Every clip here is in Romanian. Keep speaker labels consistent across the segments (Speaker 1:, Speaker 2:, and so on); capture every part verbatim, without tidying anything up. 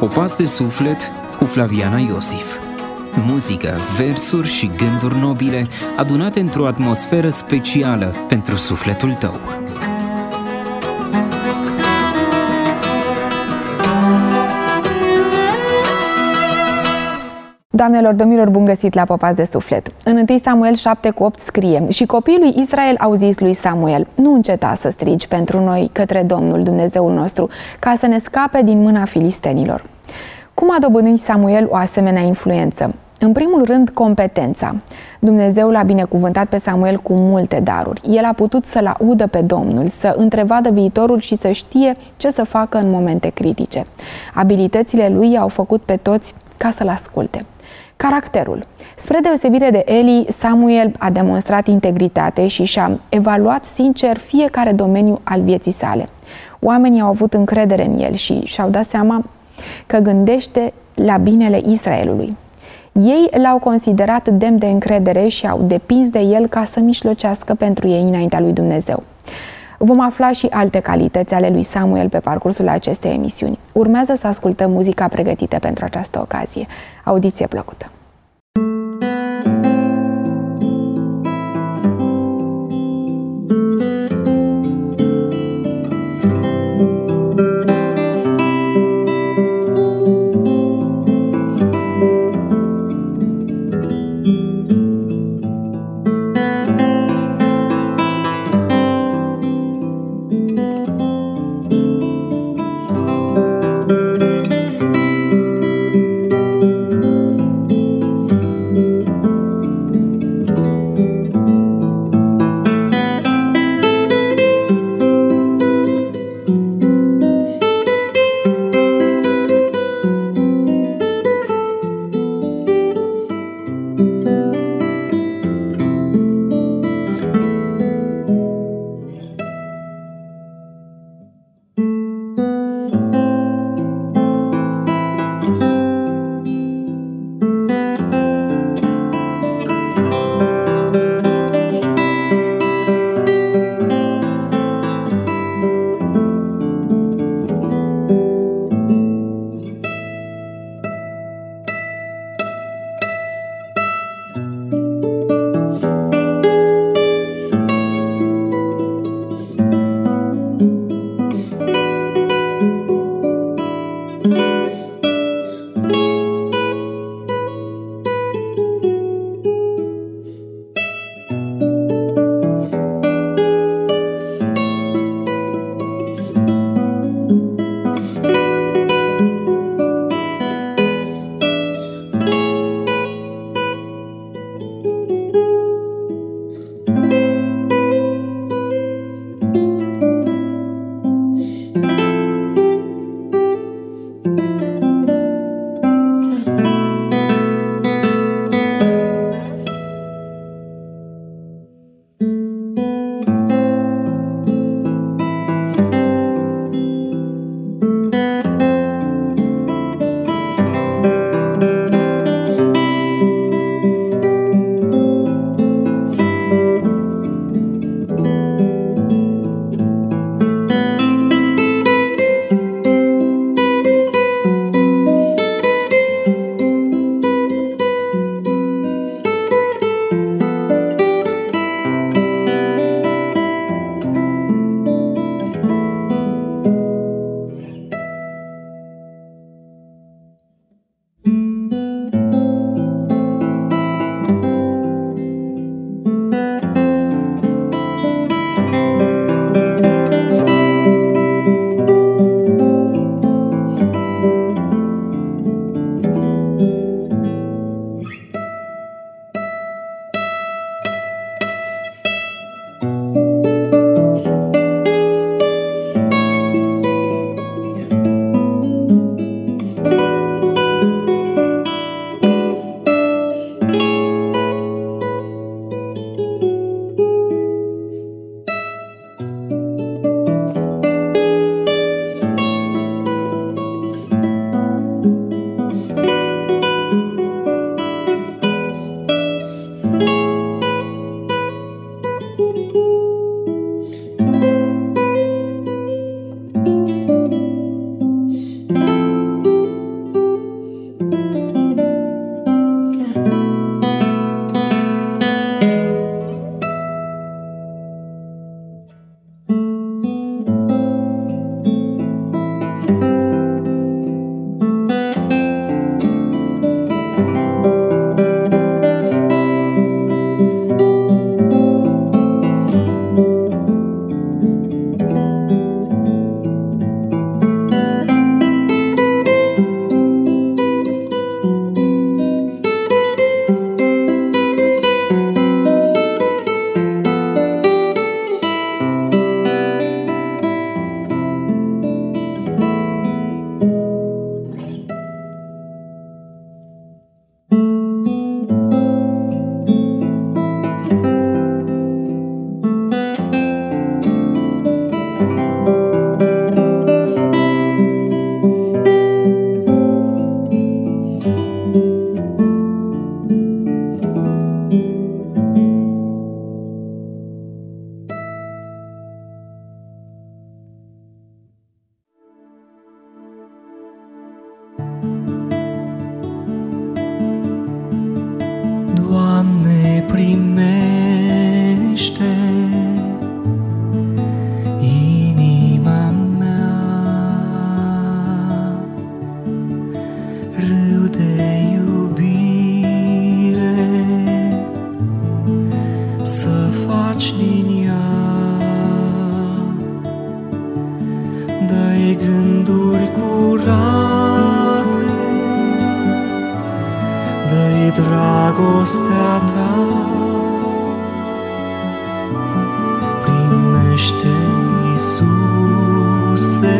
Speaker 1: Popas de suflet cu Flaviana Iosif. Muzică, versuri și gânduri nobile adunate într-o atmosferă specială pentru sufletul tău.
Speaker 2: Doamnelor, domnilor, bun găsit la Popas de suflet. În întâi Samuel șapte cu opt scrie: și copiii lui Israel au zis lui Samuel: nu înceta să strigi pentru noi către Domnul Dumnezeul nostru, ca să ne scape din mâna filistenilor. Cum a dobândit Samuel o asemenea influență? În primul rând, competența. Dumnezeu l-a binecuvântat pe Samuel cu multe daruri. El a putut să-L audă pe Domnul, să întrevadă viitorul și să știe ce să facă în momente critice. Abilitățile lui i-au făcut pe toți ca să-L asculte. Caracterul. Spre deosebire de Eli, Samuel a demonstrat integritate și și-a evaluat sincer fiecare domeniu al vieții sale. Oamenii au avut încredere în el și și-au dat seama că gândește la binele Israelului. Ei l-au considerat demn de încredere și au depins de el ca să mijlocească pentru ei înaintea lui Dumnezeu. Vom afla și alte calități ale lui Samuel pe parcursul acestei emisiuni. Urmează să ascultăm muzica pregătită pentru această ocazie. Audiție plăcută!
Speaker 3: dragostea ta. Primește, Iisuse,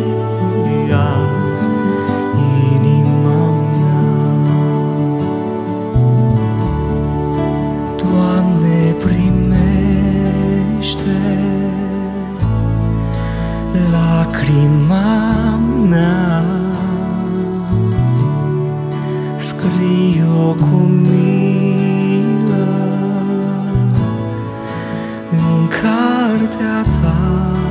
Speaker 3: azi inima mea. Doamne, primește lacrima mea, scrie-o cu milă în cartea ta.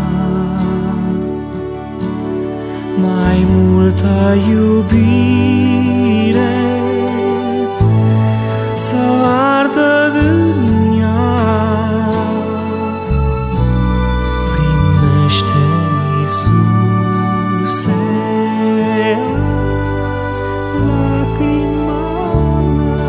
Speaker 3: Mai multă iubire să ardă în ea. Primește, Iisuse, azi lacrima mea.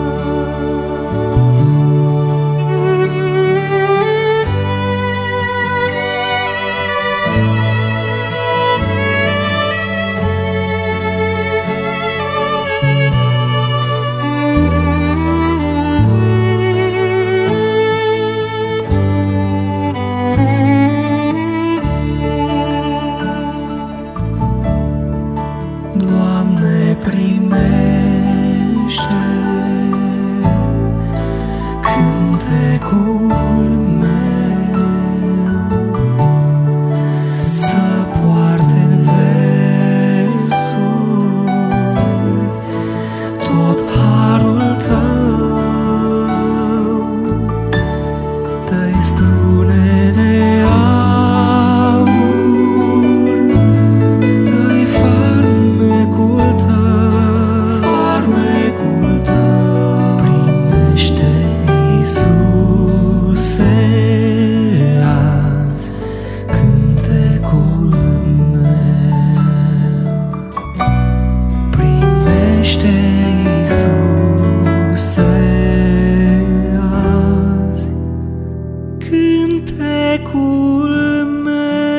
Speaker 3: Doamne, primește cântecul meu, să poarte-n versuri tot harul tău. Dă-i strune de aur, dă-i farmecul tău, farmecul tău. Primește, Iisuse, azi cântecul meu. Primește, Iisuse, azi cântecul meu.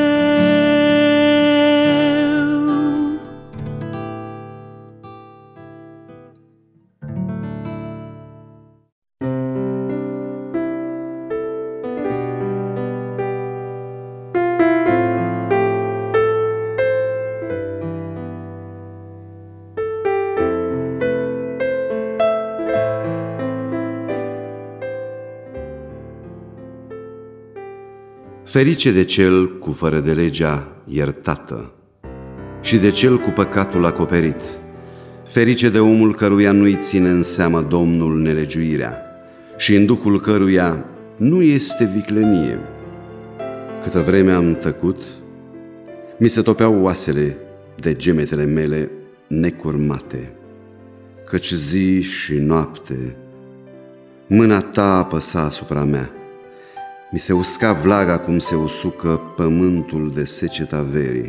Speaker 4: Ferice de cel cu fără de legea iertată și de cel cu păcatul acoperit. Ferice de omul căruia nu-i ține în seamă Domnul nelegiuirea și în duhul căruia nu este viclenie. Câtă vreme am tăcut, mi se topeau oasele de gemetele mele necurmate, căci zi și noapte mâna ta apăsa asupra mea. Mi se usca vlaga cum se usucă pământul de seceta verii.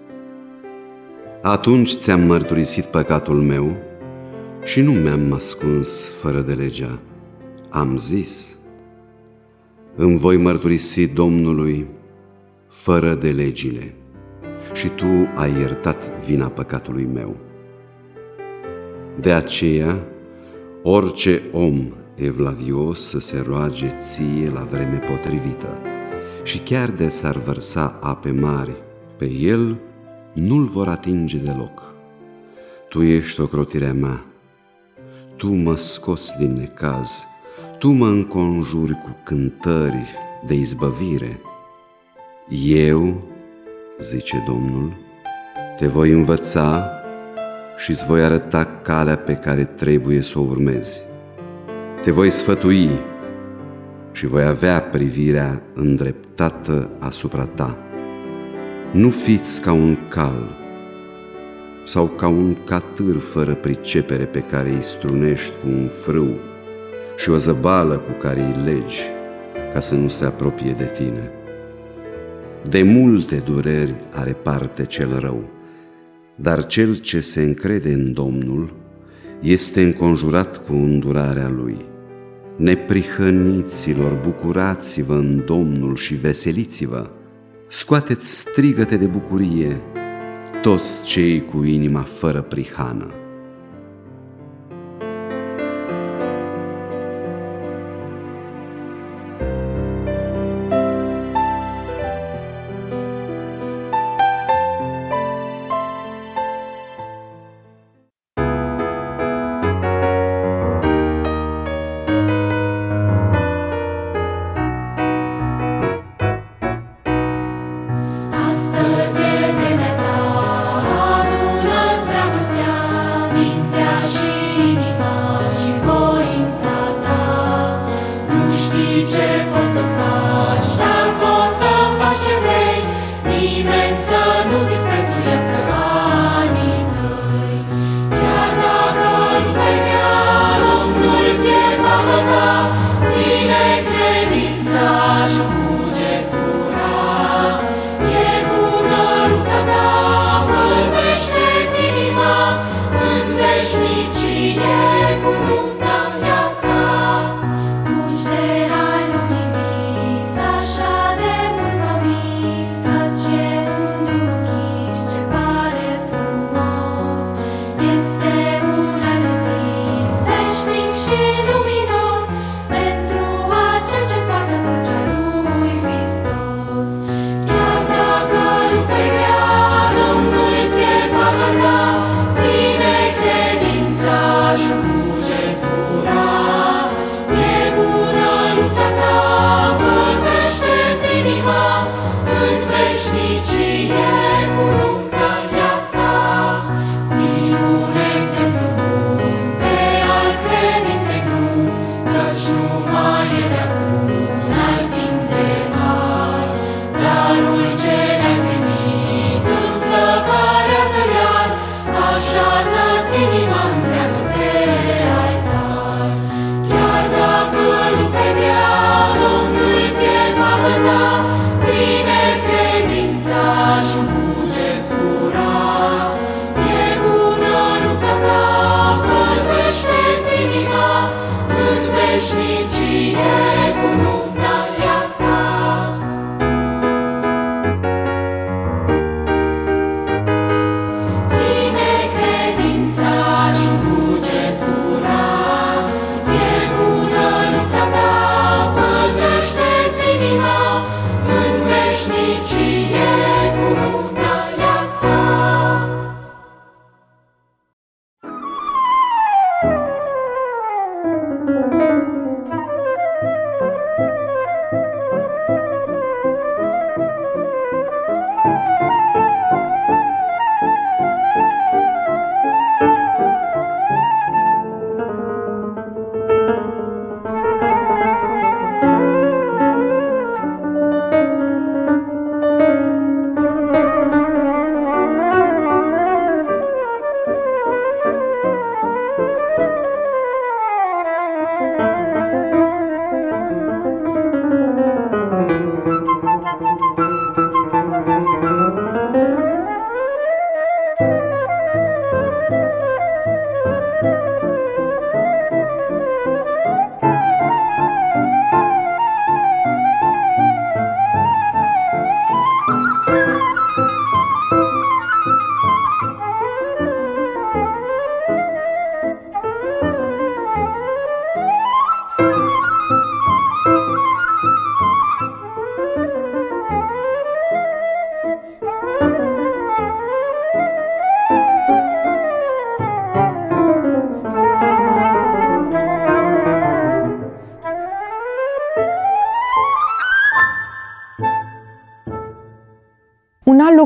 Speaker 4: Atunci ți-am mărturisit păcatul meu și nu mi-am ascuns fără de legea. Am zis: îmi voi mărturisi Domnului fără de legile, și tu ai iertat vina păcatului meu. De aceea, orice om evlavios să se roage ție la vreme potrivită, și chiar de s-ar vărsa ape mari pe el, nu-l vor atinge deloc. Tu ești ocrotirea mea, tu mă scoți din necaz, tu mă înconjuri cu cântări de izbăvire. Eu, zice Domnul, te voi învăța și-ți voi arăta calea pe care trebuie să o urmezi. Te voi sfătui și voi avea privirea îndreptată asupra ta. Nu fiți ca un cal sau ca un catâr fără pricepere pe care îi strunești cu un frâu și o zăbală cu care îi legi ca să nu se apropie de tine. De multe dureri are parte cel rău, dar cel ce se încrede în Domnul este înconjurat cu îndurarea Lui. Neprihăniților, bucurați-vă în Domnul și veseliți-vă, scoateți strigăte de bucurie, toți cei cu inima fără prihană.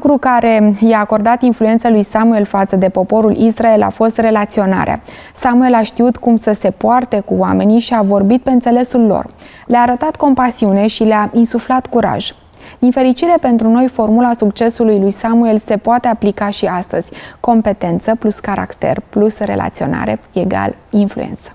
Speaker 2: lucru care i-a acordat influența lui Samuel față de poporul Israel a fost relaționarea. Samuel a știut cum să se poarte cu oamenii și a vorbit pe înțelesul lor. Le-a arătat compasiune și le-a insuflat curaj. Din fericire pentru noi, formula succesului lui Samuel se poate aplica și astăzi. Competență plus caracter plus relaționare egal influență.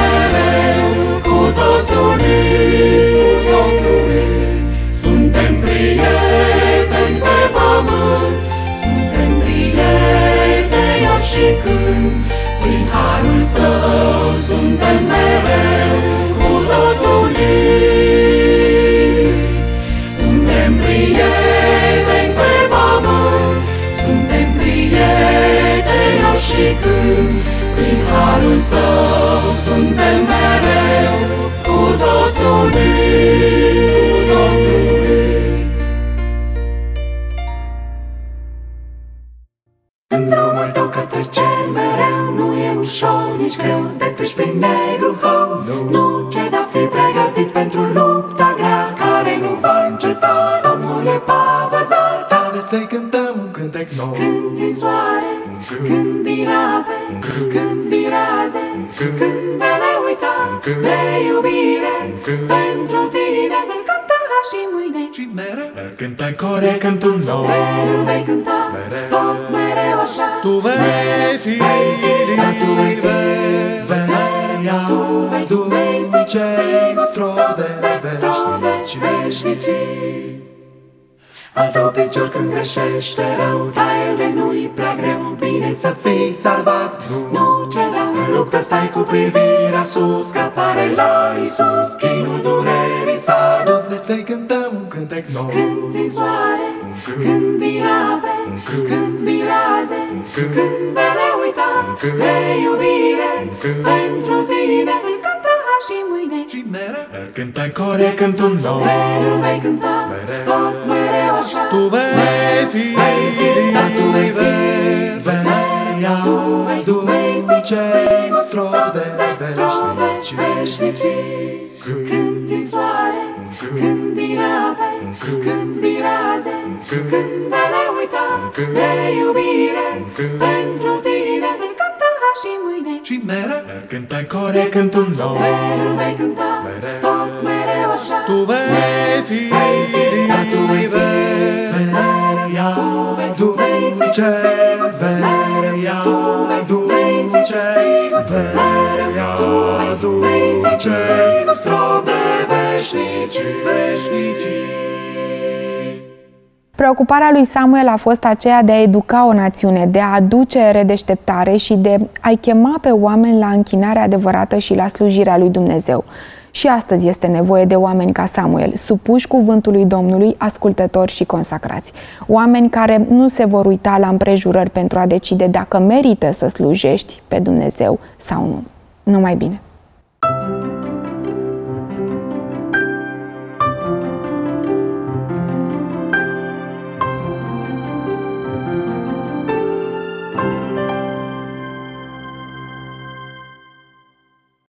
Speaker 5: Suntem prin harul său suntem mereu cu toți uniți, cu toți uniți. În drumul tău către cer mereu nu e ușor, nici greu, te treci prin negru hău. Nu ceda, fi pregătit pentru lupta grea care nu va înceta. Domnul e pavăzat,
Speaker 6: Tare să-i cântăm un cântec nou.
Speaker 5: când din soare, când din ape, când din raze, când de ne uita de iubire pentru tine. Îl cânta azi și mâine
Speaker 6: Și mereu îl cânta în core cântul nou.
Speaker 5: mereu vei cânta, tot mereu așa.
Speaker 6: Tu vei fi,
Speaker 5: dar tu vei fi,
Speaker 6: venerea
Speaker 5: tu vei fi,
Speaker 6: dulce strop de
Speaker 5: veșnicii. veșnicii. Al tău picior când greșește rău, taie-l de nu-i prea greu, bine să fii salvat. Nu ceda, în luptă stai cu privirea sus, scăpare la Iisus. Chinul durerii s-a dus,
Speaker 6: Să-i cântăm un cântec nou.
Speaker 5: când din soare, când din ape, când din raze, când de ne uita de iubire pentru tine. Îl cânta azi și mâine
Speaker 6: Și mereu îl cânta în core cântul nou.
Speaker 5: mereu vei cânta, tot mereu așa.
Speaker 6: Tu vei fi,
Speaker 5: dar tu vei fi,
Speaker 6: venerea dulce strop de veșnicii.
Speaker 5: veșnicii. Când din soare, când din ape, când din raze, când de ne uita de iubire pentru tine. Îl cânta azi și mâine
Speaker 6: Și mereu îl cânta în core cântul nou.
Speaker 5: mereu vei cânta, tot mereu așa.
Speaker 6: Tu vei fi,
Speaker 5: dar tu vei fi,
Speaker 6: venerea dulce, venerea dulce, venerea dulce strop de veșnicii, veșnicii.
Speaker 2: Preocuparea lui Samuel a fost aceea de a educa o națiune, de a aduce redeșteptare și de a-i chema pe oameni la închinarea adevărată și la slujirea lui Dumnezeu. Și astăzi este nevoie de oameni ca Samuel, supuși cuvântului Domnului, ascultători și consacrați. Oameni care nu se vor uita la împrejurări pentru a decide dacă merită să slujești pe Dumnezeu sau nu. Numai bine!